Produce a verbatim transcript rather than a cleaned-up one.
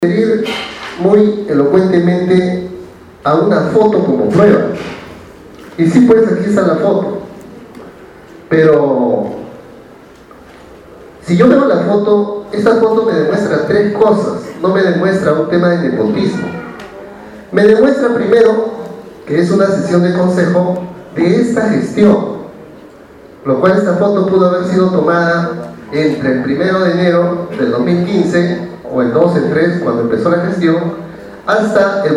referir muy elocuentemente a una foto como prueba. Y sí, pues aquí está la foto. Pero si yo veo la foto, esta foto me demuestra tres cosas. No me demuestra un tema de nepotismo. Me demuestra primero que es una sesión de consejo de esta gestión, lo cual esta foto pudo haber sido tomada entre el primero de enero del dos mil quince o el dos, el tres, cuando empezó la gestión, hasta el